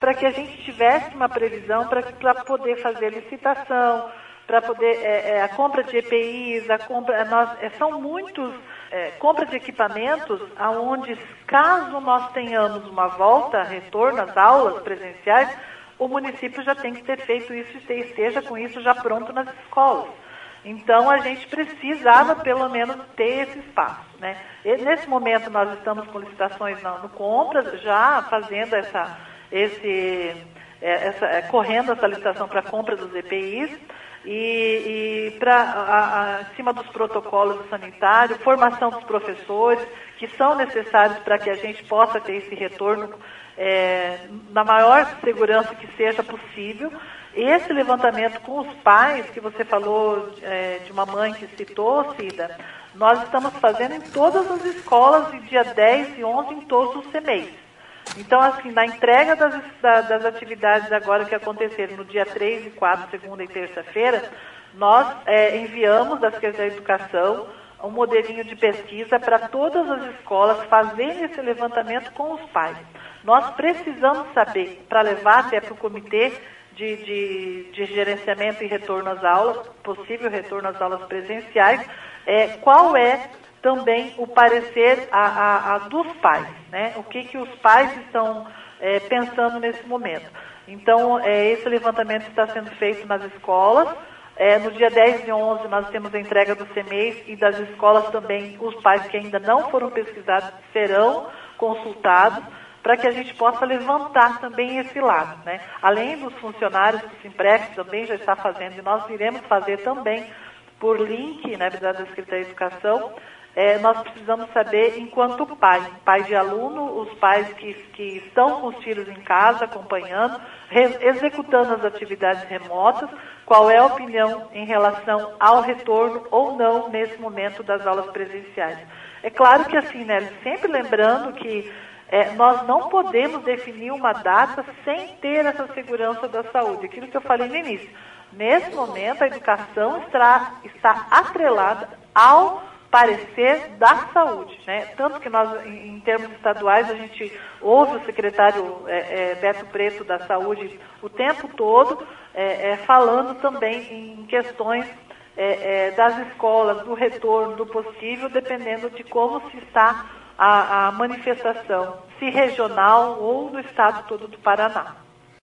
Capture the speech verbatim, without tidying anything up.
para que a gente tivesse uma previsão para poder fazer licitação, para poder é, é, a compra de E P Is, a compra, nós, é, são muitos é, compra de equipamentos aonde, caso nós tenhamos uma volta, retorno às aulas presenciais, o município já tem que ter feito isso e esteja com isso já pronto nas escolas. Então, a gente precisava, pelo menos, ter esse espaço, né? E, nesse momento, nós estamos com licitações no, no Compras, já fazendo essa, esse, essa, correndo essa licitação para compra dos E P Is, e, e para acima dos protocolos sanitários, formação dos professores, que são necessários para que a gente possa ter esse retorno é, na maior segurança que seja possível. Esse levantamento com os pais, que você falou é, de uma mãe que citou, Cida, nós estamos fazendo em todas as escolas, de dia dez e onze, em todos os C M E Is. Então, assim, na entrega das, das atividades agora que aconteceram no dia três e quatro, segunda e terça-feira, nós é, enviamos da Secretaria de Educação um modelinho de pesquisa para todas as escolas fazerem esse levantamento com os pais. Nós precisamos saber, para levar até para o comitê de, de, de gerenciamento e retorno às aulas, possível retorno às aulas presenciais, é, qual é também o parecer a, a, a dos pais, né? O que, que os pais estão é, pensando nesse momento. Então, é, esse levantamento está sendo feito nas escolas. É, no dia dez e onze nós temos a entrega do C M E I e das escolas também, os pais que ainda não foram pesquisados serão consultados para que a gente possa levantar também esse lado, né? Além dos funcionários do Simprex também já está fazendo, e nós iremos fazer também por link, né, da Secretaria de Educação. É, nós precisamos saber, enquanto pai, pai de aluno, os pais que, que estão com os filhos em casa, acompanhando, re, executando as atividades remotas, qual é a opinião em relação ao retorno ou não nesse momento das aulas presenciais. É claro que assim, né, sempre lembrando que é, nós não podemos definir uma data sem ter essa segurança da saúde, aquilo que eu falei no início. Nesse momento, a educação está, está atrelada ao parecer da saúde, né? Tanto que nós, em, em termos estaduais, a gente ouve o secretário é, é, Beto Preto da Saúde o tempo todo é, é, falando também em questões é, é, das escolas, do retorno, do possível, dependendo de como se está a, a manifestação, se regional ou do estado todo do Paraná.